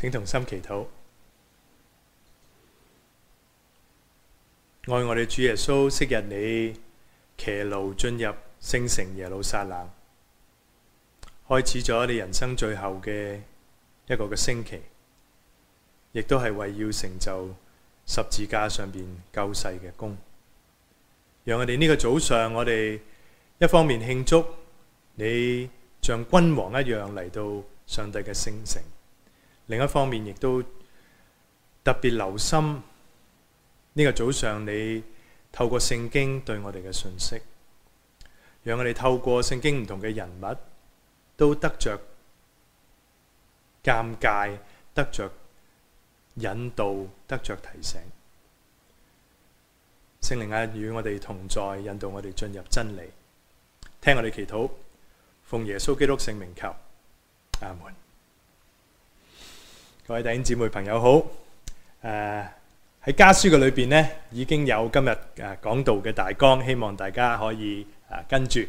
請同心祈禱。愛我哋主耶穌，昔日你騎驢進入聖城耶路撒冷，開始咗你人生最後嘅一個星期，亦都係為要成就十字架上邊救世嘅功。讓我哋呢個早上，我哋一方面慶祝你像君王一樣嚟到上帝嘅聖城，另一方面亦都特別留心呢個早上你透過聖經對我哋嘅信息，讓我哋透過聖經唔同嘅人物都得着鑒戒，得着引導，得着提醒。聖靈啊，與我哋同在，引導我哋進入真理。聽我哋祈禱，奉耶穌基督聖名求，阿門。各位弟兄姊妹朋友好，喺家書嘅裏邊呢，已經有今日講道嘅大綱，希望大家可以跟住。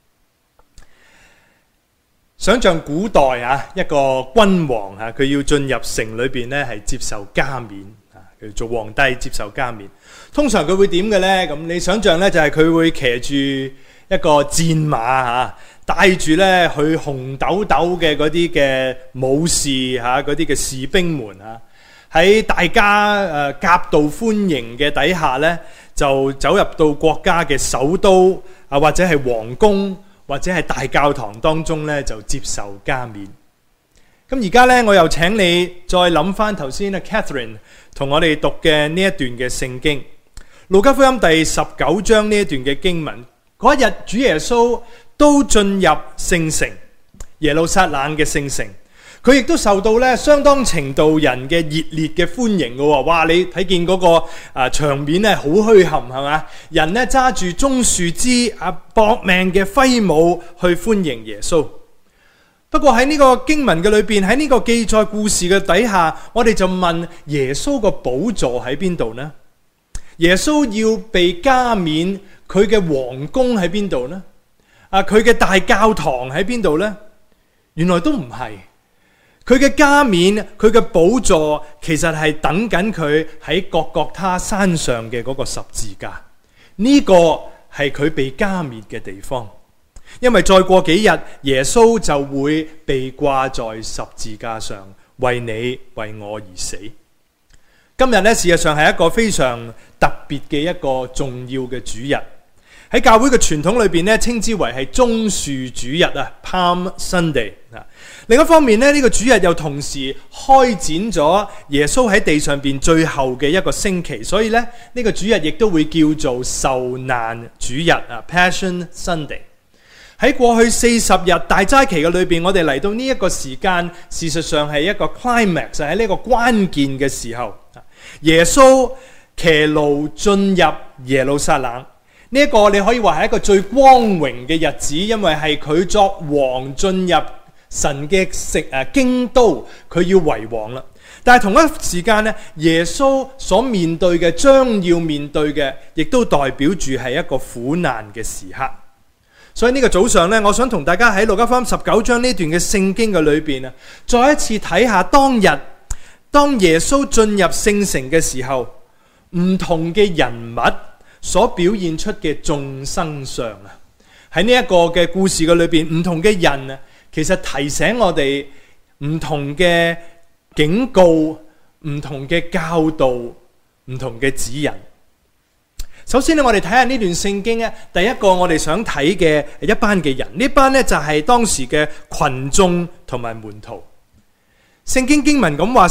想象古代一個君王佢要進入城裏邊呢，係接受加冕，佢做皇帝接受加冕。通常佢會點嘅呢？咁你想象呢，就係佢會騎住一個戰馬帶住咧去紅豆豆嘅嗰啲嘅武士嗰啲嘅士兵們喺大家夾道歡迎嘅底下咧，就走入到國家嘅首都或者係皇宮或者係大教堂當中咧，就接受加冕。咁而家咧，我又請你再諗翻頭先Catherine 同我哋讀嘅呢一段嘅聖經，路加福音第19章呢一段嘅經文。嗰一日，主耶穌都進入聖城耶路撒冷嘅聖城，佢亦都受到咧相當程度人嘅熱烈嘅歡迎嘅喎。哇！你睇見嗰個場面咧，好墟冚係嘛？人咧揸住棕樹枝搏命嘅揮舞去歡迎耶穌。不過喺呢個經文嘅裏邊，喺呢個記載故事嘅底下，我哋就問耶穌個寶座喺邊度呢？耶穌要被加冕，佢嘅皇宮喺邊度呢？佢嘅大教堂喺邊度呢？原來都唔係，佢嘅加冕，佢嘅寶座，其實係等緊佢喺各各他山上嘅嗰個十字架。呢個係佢被加冕嘅地方，因為再過幾日，耶穌就會被掛在十字架上，為你為我而死。今日咧，事實上係一個非常特別嘅一個重要嘅主日，喺教會嘅傳統裏邊咧，稱之為係棕樹主日Palm Sunday。另一方面咧，呢個主日又同時開展咗耶穌喺地上邊最後嘅一個星期，所以咧呢個主日亦都會叫做受難主日Passion Sunday。喺過去40日大齋期嘅裏邊，我哋嚟到呢一個時間，事實上係一個 climax， 喺呢個關鍵嘅時候。耶穌騎驢進入耶路撒冷，呢一個你可以話係一個最光榮嘅日子，因為係佢作王進入神嘅京都，佢要為王啦。但係同一時間咧，耶穌所面對嘅，將要面對嘅，亦都代表住係一個苦難嘅時刻。所以呢個早上咧，我想同大家喺路加福音19章呢段嘅聖經嘅裏邊再一次睇下當耶穌進入聖城嘅時候，唔同嘅人物所表現出嘅眾生相喺呢一個嘅故事嘅裏邊，唔同嘅人其實提醒我哋唔同嘅警告、唔同嘅教導、唔同嘅指引。首先我哋睇下呢段聖經第一個我哋想睇嘅一班嘅人，呢班就係當時嘅群眾同埋門徒。聖經經文咁話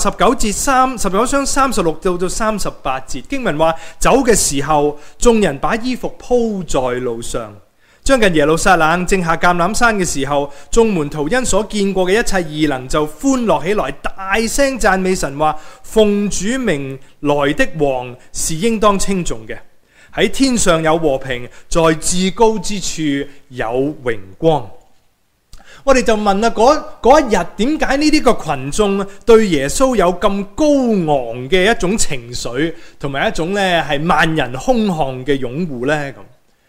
，19章36到38節，經文話，走嘅時候，眾人把衣服鋪在路上。將近耶路撒冷，正下橄欖山嘅時候，眾門徒因所見過嘅一切異能就歡樂起來，大聲讚美神，話奉主名來的王是應當稱頌嘅，喺天上有和平，在至高之處有榮光。我哋就問啦，嗰一日點解呢啲個群眾對耶穌有咁高昂嘅一種情緒，同埋一種咧係萬人空巷嘅擁護呢？咁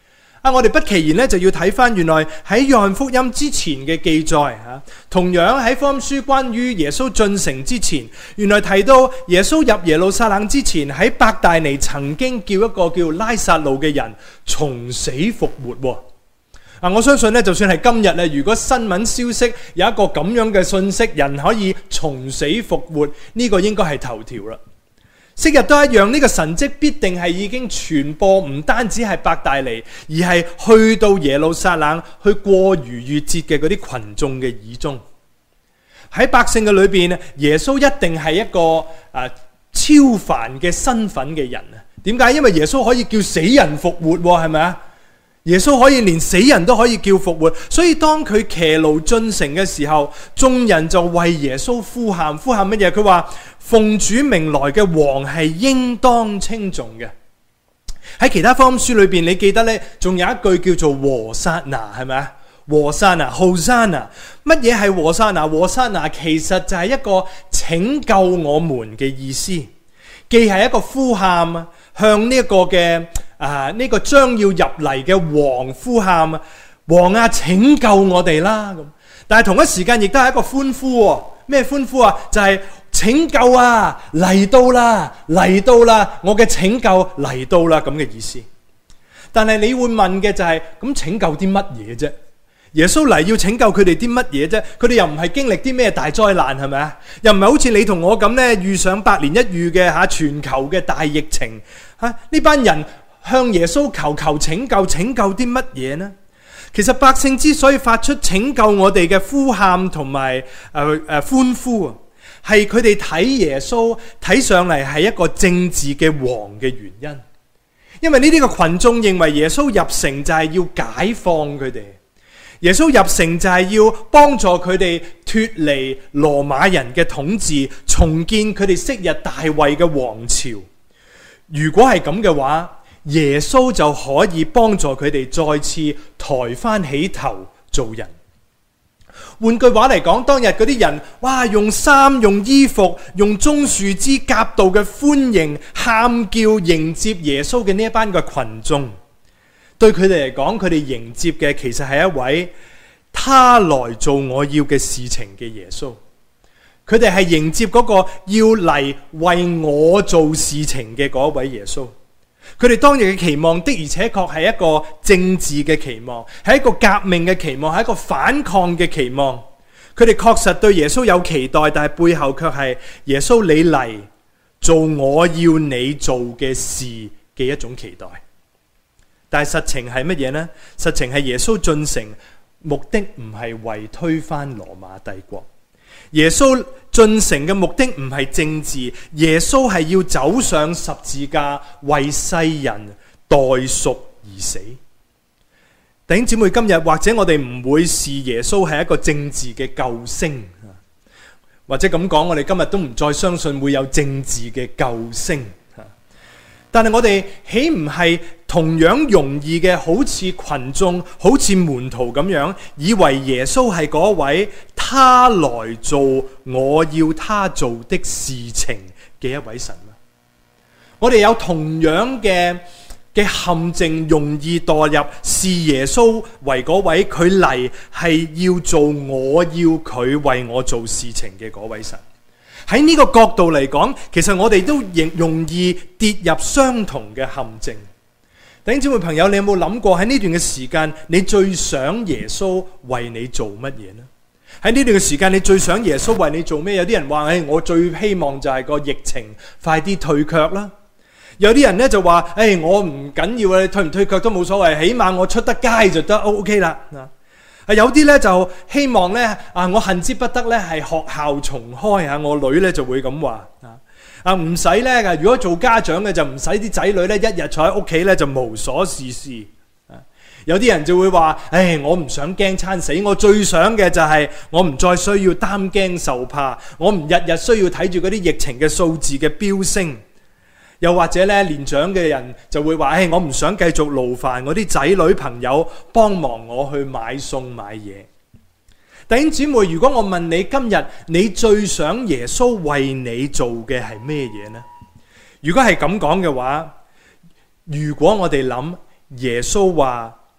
我哋不其然咧就要睇翻原來喺約翰福音之前嘅記載同樣喺福音書關於耶穌進城之前，原來提到耶穌入耶路撒冷之前，喺伯大尼曾經叫一個叫拉撒路嘅人從死復活。我相信咧，就算係今日咧，如果新聞消息有一個咁樣嘅信息，人可以從死復活，呢個應該係頭條啦。昔日都一樣，呢個神蹟必定係已經傳播，唔單止係伯大尼，而係去到耶路撒冷去過逾越節嘅嗰啲群眾嘅耳中。喺百姓嘅裏邊，耶穌一定係一個超凡嘅身份嘅人啊！點解？因為耶穌可以叫死人復活，係咪啊？耶穌可以連死人都可以叫復活，所以當佢騎驢進城嘅時候，眾人就為耶穌呼喊乜嘢？佢話奉主名來嘅王係應當稱頌嘅。喺其他福音書裏邊，你記得呢，仲有一句叫做和撒那，係咪啊？和撒那 Hosanna， 乜嘢係和撒那？和撒那其實就係一個拯救我們嘅意思，既係一個呼喊，向呢一個嘅呢個將要入嚟嘅王呼喊，王啊，拯救我哋啦！咁，但係同一時間亦都係一個歡呼。咩歡呼啊？就係拯救啊，嚟到啦，嚟到啦，我嘅拯救嚟到啦，咁嘅意思。但係你會問嘅就係，咁拯救啲乜嘢啫？耶穌嚟要拯救佢哋啲乜嘢啫？佢哋又唔係經歷啲咩大災難，係咪啊？又唔係好似你同我咁咧，遇上百年一遇嘅全球嘅大疫情呢班人向耶穌求拯救，拯救啲乜嘢呢？其實百姓之所以發出拯救我哋嘅呼喊同埋歡呼，係佢哋睇耶穌睇上嚟係一個政治嘅王嘅原因。因為呢啲嘅群眾認為耶穌入城就係要解放佢哋，耶穌入城就係要幫助佢哋脫離羅馬人嘅統治，重建佢哋昔日大衛嘅王朝。如果係咁嘅話，耶穌就可以幫助佢哋再次抬翻起頭做人。換句話嚟講，當日嗰啲人，哇，用衫、用衣服、用棕樹枝夾道嘅歡迎、喊叫迎接耶穌嘅呢一班嘅群眾，對佢哋嚟講，佢哋迎接嘅其實係一位他來做我要嘅事情嘅耶穌。佢哋係迎接嗰個要嚟為我做事情嘅嗰位耶穌。佢哋當日嘅期望的而且確係一個政治嘅期望，係一個革命嘅期望，係一個反抗嘅期望。佢哋確實對耶穌有期待，但係背後卻係耶穌你嚟做我要你做嘅事嘅一種期待。但係實情係乜嘢呢？實情係耶穌進城目的唔係為推翻羅馬帝國。耶穌進城嘅目的唔係政治，耶穌係要走上十字架為世人代贖而死。弟兄姊妹，今日或者我哋唔會視耶穌係一個政治嘅救星，或者咁講，我哋今日都唔再相信會有政治嘅救星。但係我哋豈唔係同樣容易嘅，好似群眾、好似門徒咁樣，以為耶穌係嗰位他來做我要他做的事情嘅一位神嗎？我哋有同樣嘅陷阱，容易墮入視耶穌為嗰位佢嚟係要做我要佢為我做事情嘅嗰位神。喺呢個角度嚟講，其實我哋都容易跌入相同嘅陷阱。弟兄姊妹朋友，你有冇諗過喺呢段嘅時間，你最想耶穌為你做乜嘢呢？喺呢段嘅時間，你最想耶穌為你做咩？有啲人話：我最希望就係個疫情快啲退卻啦。有啲人咧就話：我唔緊要啊，你退唔退卻都冇所謂，起碼我出得街就得 OK 啦。有啲咧就希望咧我恨之不得咧係學校重開啊！我女咧就會咁話唔使咧，如果做家長嘅就唔使啲仔女咧一日坐喺屋企咧就無所事事。有啲人就會話：我唔想驚餐死，我最想嘅就係我唔再需要擔驚受怕，我唔日日需要睇住嗰啲疫情嘅數字嘅飆升。又或者咧，年長嘅人就會話：我唔想繼續勞煩我啲仔女朋友幫忙我去買餸買嘢。弟兄姊妹，如果我問你今日你最想耶穌為你做嘅係咩嘢呢？如果係咁講嘅話，如果我哋諗耶穌話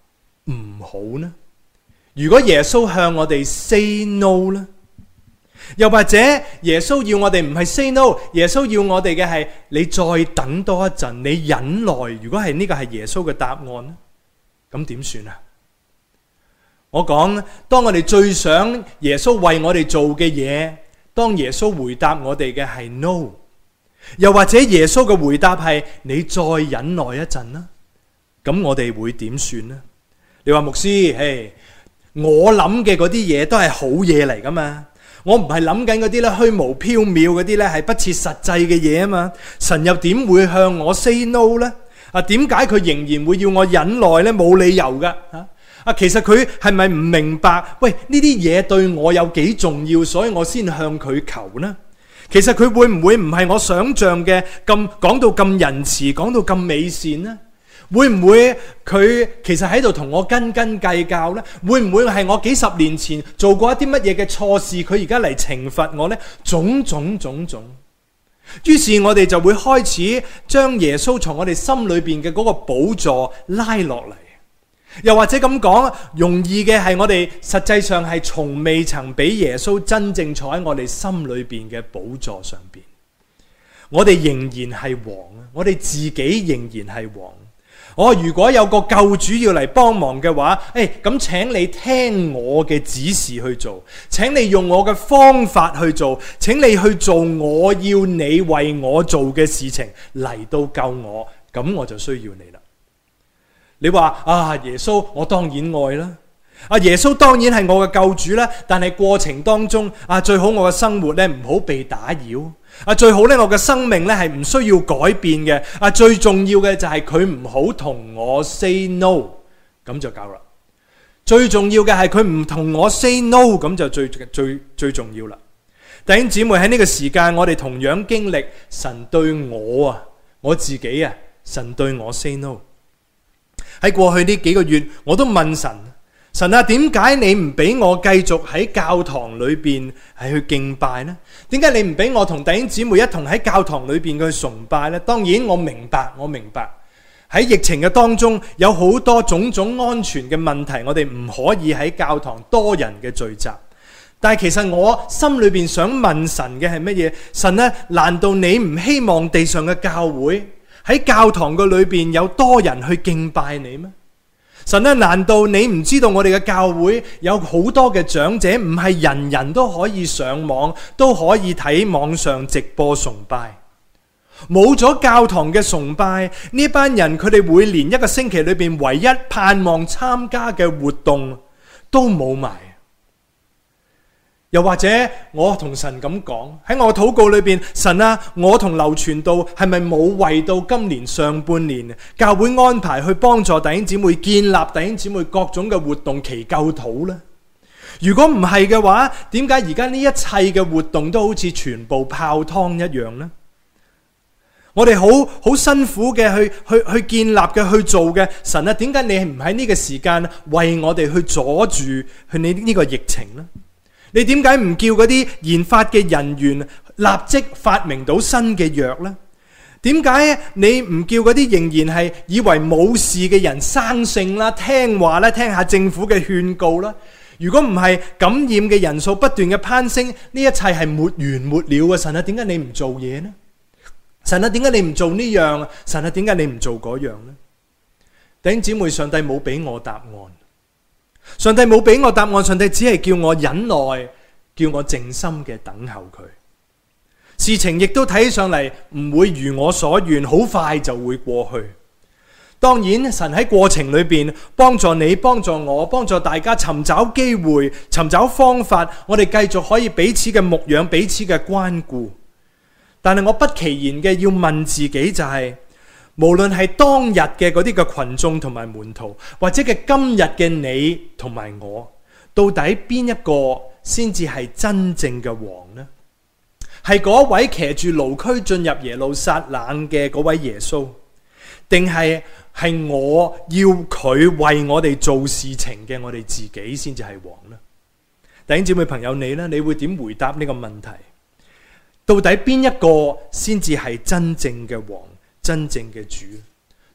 唔好呢？如果耶穌向我哋 say no 呢？又或者耶穌要我哋唔係 say no， 耶穌要我哋嘅係你再等多一陣，你忍耐。如果係呢個係耶穌嘅答案呢，咁點算啊？我講，當我哋最想耶穌為我哋做嘅嘢，當耶穌回答我哋嘅係 no， 又或者耶穌嘅回答係你再忍耐一陣啦，咁我哋會點算呢？你話牧師，我諗嘅嗰啲嘢都係好嘢嚟噶嘛？我唔係諗緊嗰啲咧虛無縹緲嗰啲咧係不切實際嘅嘢啊嘛。神又點會向我 say no 呢？點解佢仍然會要我忍耐呢？冇理由噶。其實佢係咪唔明白？喂，呢啲嘢對我有幾重要，所以我先向佢求呢？其實佢會唔會唔係我想象嘅咁講到咁仁慈，講到咁美善呢？會唔會佢其實喺度同我斤斤計較呢？會唔會係我幾十年前做過一啲乜嘢嘅錯事，佢而家嚟懲罰我呢？種種。於是我哋就會開始將耶穌從我哋心裏邊嘅嗰個寶座拉落嚟。又或者咁講，容易嘅係我哋實際上係從未曾俾耶穌真正坐喺我哋心裏邊嘅寶座上邊。我哋仍然係王啊！我哋自己仍然係王。如果有個救主要嚟幫忙嘅話，咁請你聽我嘅指示去做，請你用我嘅方法去做，請你去做我要你為我做嘅事情嚟到救我，咁我就需要你啦。你話耶穌我當然愛啦，耶穌當然係我嘅救主啦，但係過程當中最好我嘅生活咧唔好被打擾。最好咧，我嘅生命咧係唔需要改變嘅。最重要嘅就係佢唔好同我 say no， 咁就夠啦。最重要嘅係佢唔同我 say no， 咁就最重要啦。弟兄姊妹，喺呢個時間，我哋同樣經歷神對我自己神對我 say no。喺過去呢幾個月，我都問神啊，點解你唔俾我繼續喺教堂裏邊係去敬拜呢？點解你唔俾我同弟兄姊妹一同喺教堂裏邊去崇拜呢？當然我明白喺疫情嘅當中有好多種種安全嘅問題，我哋唔可以喺教堂多人嘅聚集。但係其實我心裏邊想問神嘅係乜嘢？神呢，難道你唔希望地上嘅教會喺教堂嘅裏邊有多人去敬拜你咩？神呢，難道你唔知道我哋嘅教會有好多嘅長者唔係人人都可以上網，都可以睇網上直播崇拜？冇咗教堂嘅崇拜，呢班人佢哋每年一個星期裏邊唯一盼望參加嘅活動都冇埋。又或者我同神咁講，喺我禱告裏邊，神啊，我同劉傳道係咪冇為到今年上半年教會安排去幫助弟兄姊妹建立弟兄姊妹各種嘅活動祈救禱呢？如果唔係嘅話，點解而家呢一切嘅活動都好似全部泡湯一樣呢？我哋好辛苦嘅去建立嘅去做嘅，神啊，點解你唔喺呢個時間為我哋去阻住你呢個疫情呢？你點解唔叫嗰啲研發嘅人員立即發明到新嘅藥呢？點解你唔叫嗰啲仍然係以為冇事嘅人生性啦、聽話啦、聽下政府嘅勸告啦？如果唔係感染嘅人數不斷嘅攀升，呢一切係沒完沒了嘅。神啊，點解你唔做嘢呢？神啊，點解你唔做呢樣？神啊，點解你唔做嗰樣呢？弟兄姊妹，上帝冇俾我答案。上帝冇俾我答案，上帝只係叫我忍耐，叫我靜心嘅等候佢。事情亦都睇上嚟唔會如我所願，好快就會過去。當然，神喺過程裏邊幫助你、幫助我、幫助大家尋找機會、尋找方法，我哋繼續可以彼此嘅牧養、彼此嘅關顧。但係我不其然嘅要問自己就係，無論係當日嘅嗰啲嘅群眾同埋門徒，或者嘅今日嘅你同埋我，到底邊一個先至係真正嘅王呢？係嗰位騎住驢駒進入耶路撒冷嘅嗰位耶穌，定係我要佢為我哋做事情嘅我哋自己先至係王呢？弟兄姊妹朋友，你呢？你會點回答呢個問題？到底邊一個先至係真正嘅王？真正嘅主，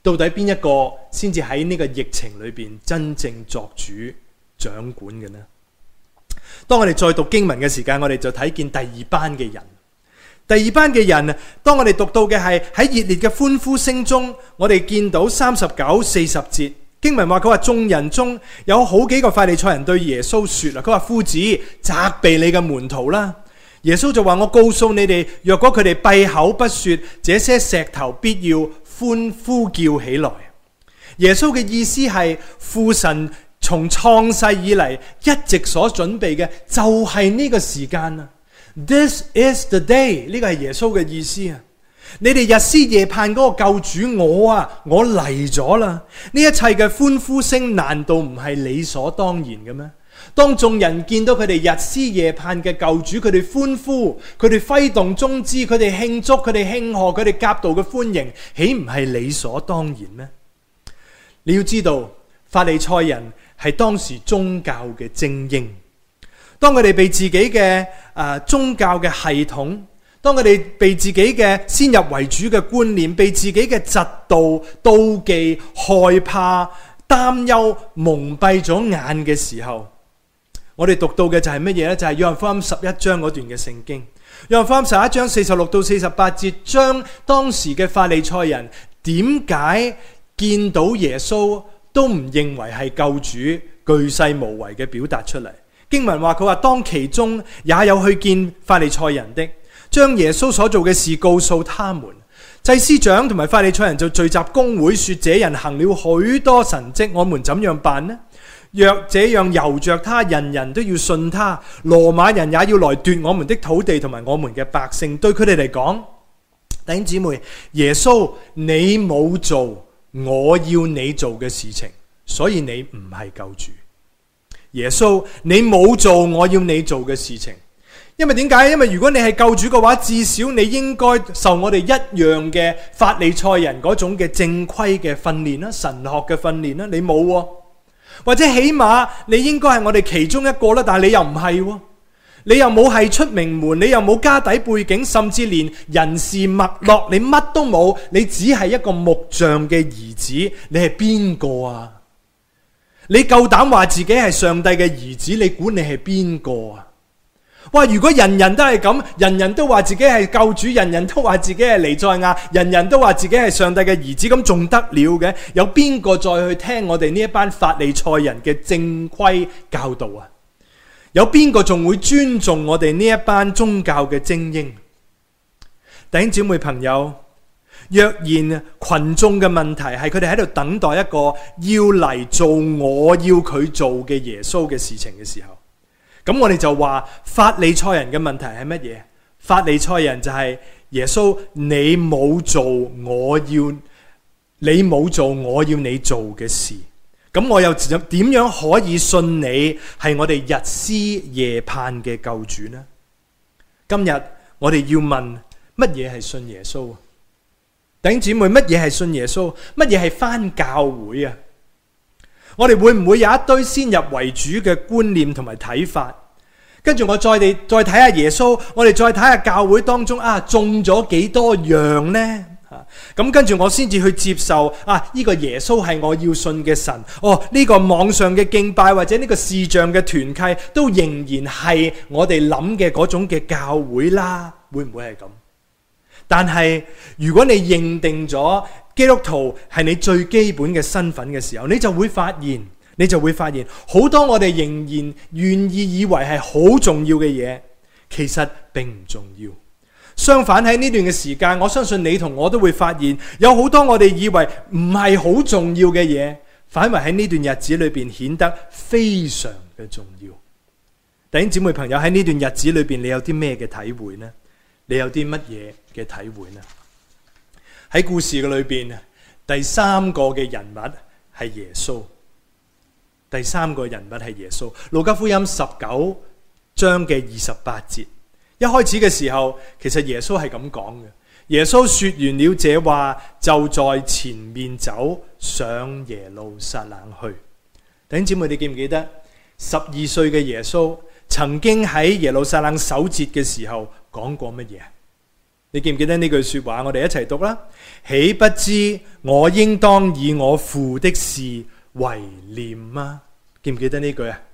到底邊一個先至喺呢個疫情裏邊真正作主掌管嘅呢？當我哋再讀經文嘅時間，我哋就睇見第二班嘅人。第二班嘅人，當我哋讀到嘅係喺熱烈嘅歡呼聲中，我哋見到39、40節經文話，佢話眾人中有好幾個法利賽人對耶穌說啦，佢話夫子責備你嘅門徒啦。耶穌就話，我告訴你哋，若果佢哋閉口不說，這些石頭必要歡呼叫起來。耶穌嘅意思係，父神從創世以嚟一直所準備嘅就係呢個時間啊。This is the day， 呢個係耶穌嘅意思啊！你哋日思夜盼嗰個救主我嚟咗啦！呢一切嘅歡呼聲難道唔係理所當然嘅咩？當眾人見到佢哋日思夜盼嘅救主，佢哋歡呼，佢哋揮動中枝，佢哋慶祝，佢哋慶賀，佢哋夾道嘅歡迎，豈唔係理所當然咩？你要知道，法利賽人係當時宗教嘅精英。當佢哋被自己嘅宗教嘅系統，當佢哋被自己嘅先入為主嘅觀念，被自己嘅嫉妒、妒忌、害怕、擔憂蒙蔽咗眼嘅時候，我哋讀到嘅就係乜嘢呢？就係約翰福音11章嗰段嘅聖經。約翰福音11章46到48節，將當時嘅法利賽人點解見到耶穌都唔認為係救主，巨細無遺嘅表達出嚟。經文話，佢話當其中也有去見法利賽人的，將耶穌所做嘅事告訴他們。祭司長同埋法利賽人就聚集公會，說這人行了許多神蹟，我們怎樣辦呢？若這樣由着他，人人都要信他，羅馬人也要來奪我們的土地同埋我們嘅百姓。對佢哋嚟講，弟兄姊妹，耶穌你冇做我要你做嘅事情，所以你唔係救主。耶穌你冇做我要你做嘅事情，因為點解？因為如果你係救主嘅話，至少你應該受我哋一樣嘅法利賽人嗰種嘅正規嘅訓練啦，神學嘅訓練啦，你冇喎，或者起碼你應該係我哋其中一個啦，但係你又唔係喎，你又冇係出名門，你又冇家底背景，甚至連人事脈絡你乜都冇，你只係一個木匠嘅兒子，你係邊個啊？你夠膽話自己係上帝嘅兒子，你估你係邊個啊？哇！如果人人都係咁，人人都話自己係救主，人人都話自己係彌賽亞，人人都話自己係上帝嘅兒子，咁仲得了嘅？有邊個再去聽我哋呢一班法利賽人嘅正規教導啊？有邊個仲會尊重我哋呢一班宗教嘅精英？弟兄姊妹朋友，若然群眾嘅問題係佢哋喺度等待一個要嚟做我要佢做嘅耶穌嘅事情嘅時候，咁我哋就話法利賽人嘅問題係乜嘢？法利賽人就係耶穌，你冇做我要你做嘅事，咁我又點樣可以信你係我哋日思夜盼嘅救主呢？今日我哋要問，乜嘢係信耶穌啊？弟兄姊妹，乜嘢係信耶穌？乜嘢係返教會啊？我哋會唔會有一堆先入為主嘅觀念同埋睇法？跟住我再睇下耶穌，我哋再睇下教會當中中咗幾多樣呢？咁跟住我先至去接受呢個耶穌係我要信嘅神。呢個網上嘅敬拜或者呢個視像嘅團契都仍然係我哋諗嘅嗰種嘅教會啦。會唔會係咁？但係如果你認定咗基督徒係你最基本嘅身份嘅時候，你就會發現好多我哋仍然願意以為係好重要嘅嘢，其實並唔重要。相反，喺呢段嘅時間，我相信你同我都會發現有好多我哋以為唔係好重要嘅嘢，反為喺呢段日子裏邊顯得非常嘅重要。弟兄姊妹朋友，喺呢段日子裏邊，你有啲咩嘅體會呢？你有啲乜嘢嘅體會呢？喺故事嘅裏邊，第三個嘅人物係耶穌。第三個人物係耶穌。路加福音19章嘅28節，一開始嘅時候，其實耶穌係咁講嘅。耶穌說完了這話，就在前面走上耶路撒冷去。弟兄姊妹，你記唔記得12歲嘅耶穌曾經喺耶路撒冷守節嘅時候講過乜嘢？ 你記唔記得呢句說話？我哋一齊讀啦。豈不知我應當以我父的事為念嗎？記唔記得呢句啊？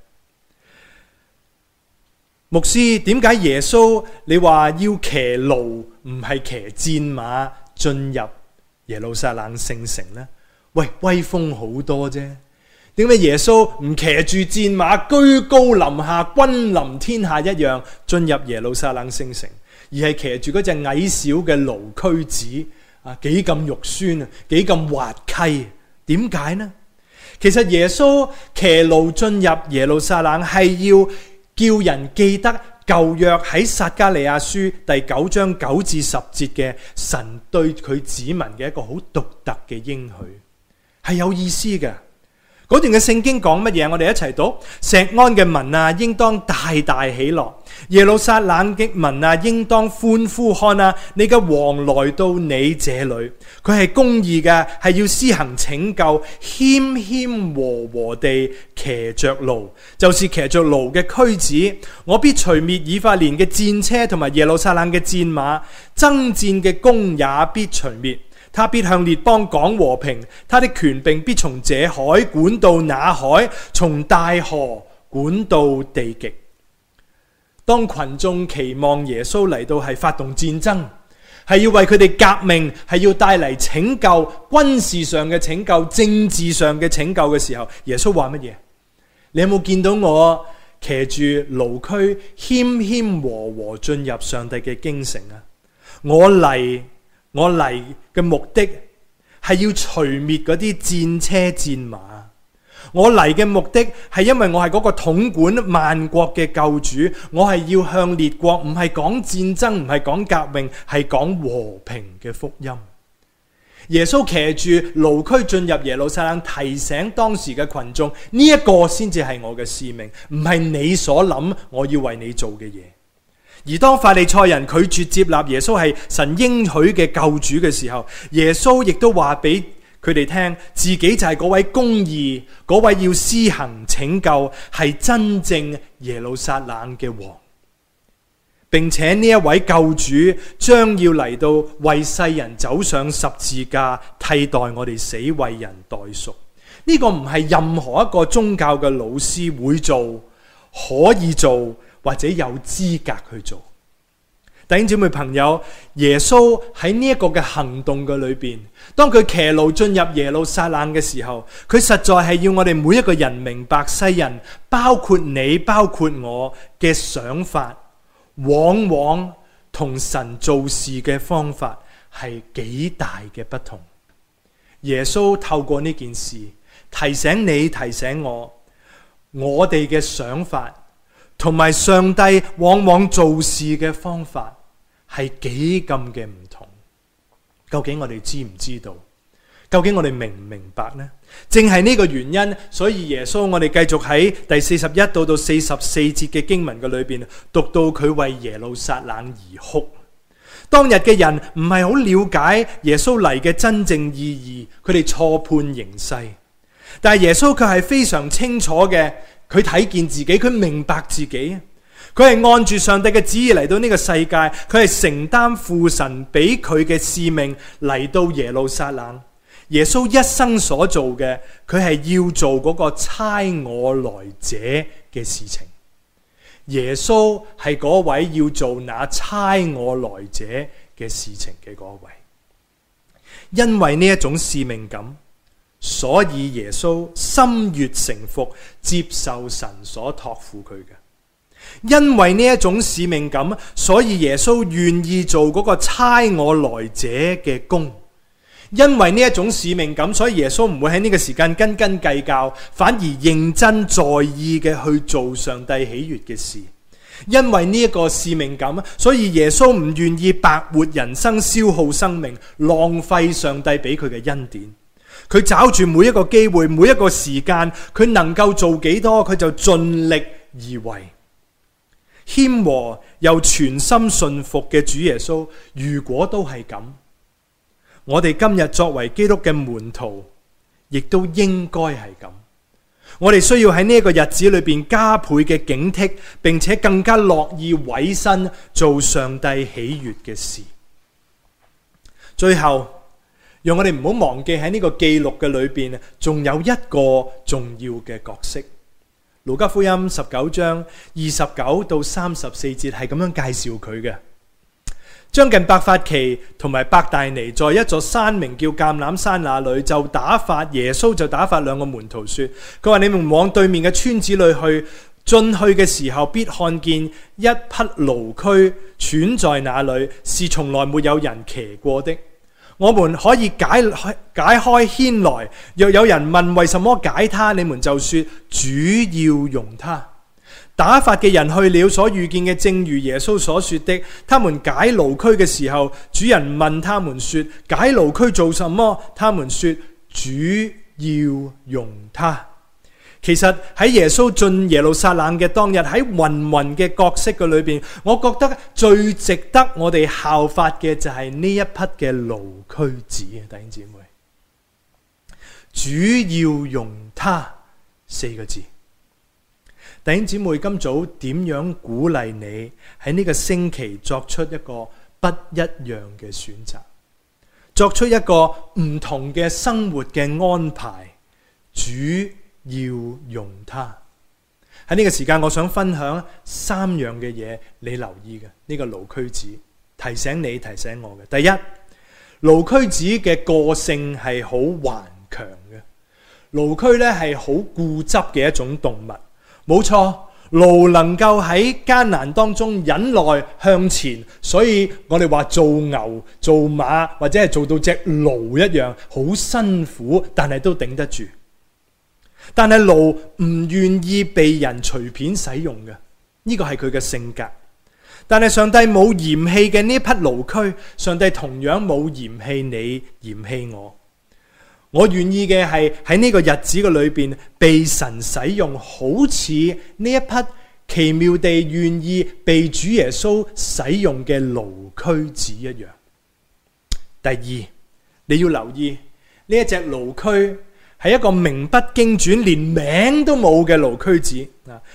牧師，點解耶穌你話要騎驢唔係騎戰馬進入耶路撒冷聖城呢？喂，威風好多啫。點解耶穌唔騎住戰馬居高臨下君臨天下一樣進入耶路撒冷聖城，而係騎住嗰隻矮小嘅驢駒子啊？幾咁肉酸啊，幾咁滑稽？點解呢？其實耶穌騎驢進入耶路撒冷係要叫人記得舊約喺撒迦利亞書第9章9至10節嘅神對佢子民嘅一個好獨特嘅應許，係有意思嘅。嗰段嘅聖經講乜嘢？我哋一齊讀。錫安嘅民啊，應當大大喜樂；耶路撒冷嘅民啊，應當歡呼。看啊，你嘅王來到你這裏，佢係公義嘅，係要施行拯救，謙謙和和地騎着驢，就是騎着驢嘅駒子。我必除滅以法蓮嘅戰車同埋耶路撒冷嘅戰馬，爭戰嘅弓也必除滅。他必向列邦講和平，他的權柄必從這海管到那海，從大河管到地極。當群眾期望耶穌嚟到係發動戰爭，係要為佢哋革命，係要帶嚟拯救，軍事上嘅拯救，政治上嘅拯救嘅時候，耶穌話乜嘢？你有冇見到我騎住驢駒謙謙和和進入上帝嘅京城啊？我嚟嘅目的係要除滅嗰啲戰車戰馬。我嚟嘅目的係因為我係嗰個統管萬國嘅救主。我係要向列國，唔係講戰爭，唔係講革命，係講和平嘅福音。耶穌騎住驢駒進入耶路撒冷，提醒當時嘅群眾，呢一個先至係我嘅使命，唔係你所諗我要為你做嘅嘢。而當法利賽人拒絕接納耶穌係神應許嘅救主嘅時候，耶穌亦都話俾佢哋聽，自己就係嗰位公義，嗰位要施行拯救，係真正耶路撒冷嘅王，並且呢一位救主將要嚟到為世人走上十字架，替代我哋死，為人代贖。呢個唔係任何一個宗教嘅老師會做，可以做，或者有資格去做。弟兄姊妹朋友，耶穌喺呢一個嘅行動嘅裏邊，當佢騎驢進入耶路撒冷嘅時候，佢實在係要我哋每一個人明白，世人包括你包括我嘅想法，往往同神做事嘅方法係幾大嘅不同。耶穌透過呢件事提醒你提醒我哋嘅想法同埋上帝往往做事嘅方法係幾咁嘅唔同。究竟我哋知唔知道？究竟我哋明唔明白呢？正係呢個原因，所以耶穌我哋繼續喺第41到44節嘅經文嘅裏邊讀到佢為耶路撒冷而哭。當日嘅人唔係好了解耶穌嚟嘅真正意義，佢哋錯判形勢。但係耶穌卻係非常清楚嘅，佢睇見自己，佢明白自己，佢係按住上帝嘅旨意嚟到呢個世界，佢係承擔父神俾佢嘅使命嚟到耶路撒冷。耶穌一生所做嘅，佢係要做嗰個差我來者嘅事情。耶穌係嗰位要做那差我來者嘅事情嘅嗰位。因為呢一種使命感，所以耶穌心悅誠服，接受神所託付佢嘅。因為呢一種使命感，所以耶穌願意做嗰個差我來者嘅工。因為呢一種使命感，所以耶穌唔會喺呢個時間斤斤計較，反而認真在意嘅去做上帝喜悅嘅事。因為呢一個使命感，所以耶穌唔願意白活人生，消耗生命，浪費上帝俾佢嘅恩典。佢找住每一個機會，每一個時間，佢能夠做幾多，佢就盡力而為。謙和又全心信服嘅主耶穌，如果都係咁，我哋今日作為基督嘅門徒，亦都應該係咁。我哋需要喺呢一個日子裏邊加倍嘅警惕，並且更加樂意委身做上帝喜悅嘅事。 最後，讓我哋唔好忘記喺呢個記錄嘅裏邊，仲有一個重要嘅角色。路加福音19章29到34節係咁樣介紹佢嘅。將近伯法其同埋伯大尼在一座山名叫橄欖山那裏，耶穌就打發兩個門徒說：佢話你們往對面嘅村子裏去，進去嘅時候必看見一匹驢駒拴在那裏，是從來沒有人騎過的。我們可以解開牽來，若有人問為什麼解他，你們就說主要用他。打發嘅人去了，所遇見嘅正如耶穌所說的。他們解驢駒嘅時候，主人問他們說：解驢駒做什麼？他們說：主要用他。其實喺耶穌進耶路撒冷嘅當日，喺芸芸嘅角色嘅裏邊，我覺得最值得我哋效法嘅就係呢一匹嘅驢駒子啊！弟兄姊妹，主要用他4個字。弟兄姊妹，今早點樣鼓勵你喺呢個星期作出一個不一樣嘅選擇，作出一個唔同嘅生活嘅安排？主要用它。喺呢個時間，我想分享3樣嘅嘢，你留意嘅呢個驢駒子，提醒你，提醒我嘅。第一，驢駒子嘅個性係好頑強嘅，驢駒咧係好固執嘅一種動物。冇錯，驢能夠喺艱難當中忍耐向前，所以我哋話做牛、做馬或者係做到隻驢一樣，好辛苦，但係都頂得住。但係驢唔願意被人隨便使用嘅，呢個係佢嘅性格。但係上帝冇嫌棄嘅呢匹驢駒，上帝同樣冇嫌棄你，嫌棄我。我願意嘅係喺呢個日子嘅裏邊被神使用，好似呢一匹奇妙地願意被主耶穌使用嘅驢駒子一樣。第二，你要留意呢一隻驢駒係一個名不經傳，連名都冇嘅驢駒子。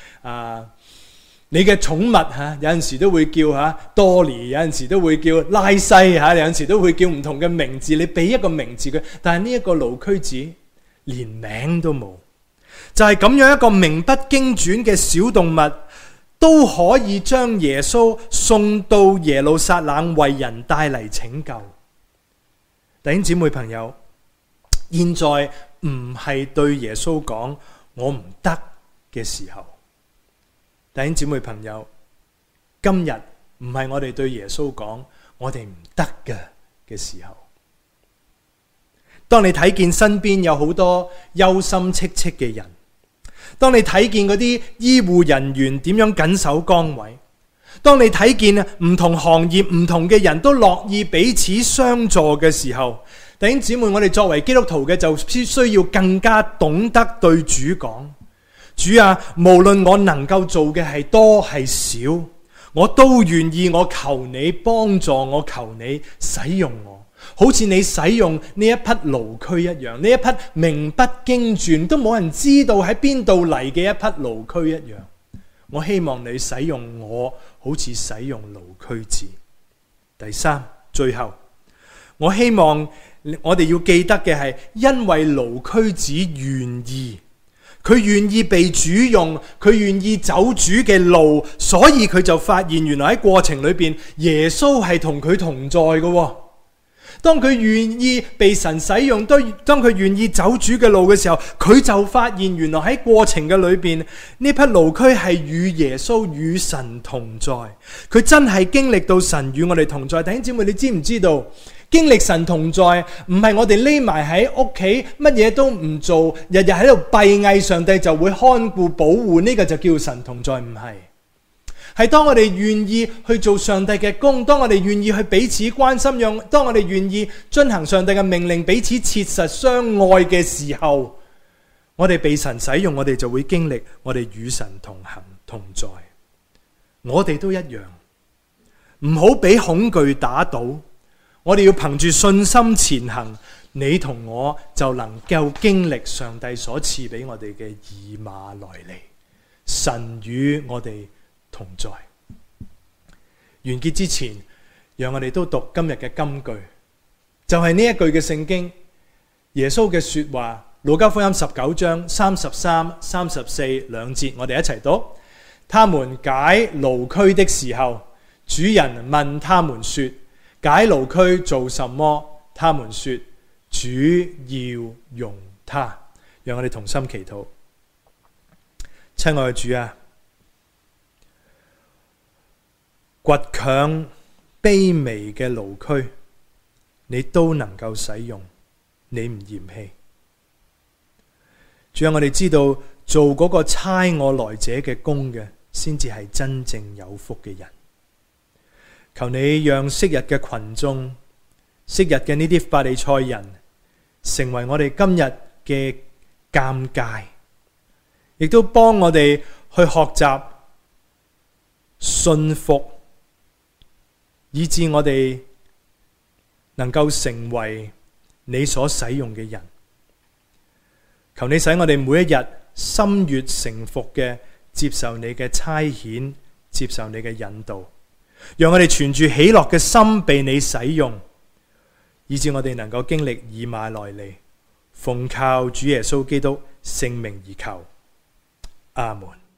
你嘅寵物有陣時都會叫多利，有陣時都會叫拉西，有陣時都會叫唔同嘅名字，你俾一個名字佢，但係呢一個驢駒子連名都冇，就係咁樣一個名不經傳嘅小動物，都可以將耶穌送到耶路撒冷為人帶嚟拯救。弟兄姊妹朋友，現在唔係對耶穌講我唔得嘅時候。弟兄姊妹朋友，今日唔係我哋對耶穌講我哋唔得嘅時候。當你睇見身邊有好多憂心戚戚嘅人，當你睇見嗰啲醫護人員點樣緊守崗位，當你睇見唔同行業唔同嘅人都樂意彼此相助嘅時候，弟兄姊妹，我哋作為基督徒嘅就必須要更加懂得對主講：主啊，無論我能夠做嘅係多係少，我都願意，我求你幫助我，求你使用我，好似你使用呢一匹驢駒一樣，呢一匹名不經傳都冇人知道喺邊度嚟嘅一匹驢駒一樣。我希望你使用我，好似使用驢駒子。第三，最後，我希望我哋要記得嘅係，因為驢駒子願意。佢願意被主用，佢願意走主嘅路，所以佢就發現原來喺過程裏邊，耶穌係同佢同在嘅。當佢願意被神使用，當佢願意走主嘅路嘅時候，佢就發現原來喺過程嘅裏邊，呢匹驢駒係與耶穌與神同在。佢真係經歷到神與我哋同在。弟兄姊妹，你知唔知道？經歷神同在，唔係我哋匿埋喺屋企，乜嘢都唔做，日日喺度閉翳，上帝就會看顧保護，呢個就叫神同在，唔係。係當我哋願意去做上帝嘅工，當我哋願意去彼此關心，當我哋願意遵行上帝嘅命令，彼此切實相愛嘅時候，我哋被神使用，我哋就會經歷我哋與神同行同在。我哋都一樣，唔好俾恐懼打倒。我哋要憑住信心前行，你同我就能夠經歷上帝所賜俾我哋嘅以馬內利，神與我哋同在。完結之前，讓我哋都讀今日嘅金句。 就係呢一句嘅聖經，耶穌嘅說話，路加福音19章33、34兩節，我哋一齊讀。他們解驢駒的時候，主人問他們說：解驢駒做什麼？他們說：主要用它。讓我哋同心祈禱。親愛的主啊，倔強卑微嘅驢駒，你都能夠使用，你唔嫌棄。主啊，我哋知道做嗰個差我來者嘅工嘅，先至係真正有福嘅人。求你讓昔日嘅群眾，昔日嘅呢啲法利賽人，成為我哋今日嘅鑑戒，亦都幫我哋去學習信服，以致我哋能夠成為你所使用嘅人。求你使我哋每一日心悅誠服嘅接受你嘅差遣，接受你嘅引導，讓我哋存住喜樂嘅心被你使用，以致我哋能夠經歷以馬內利。奉靠主耶穌基督聖名而求，阿門。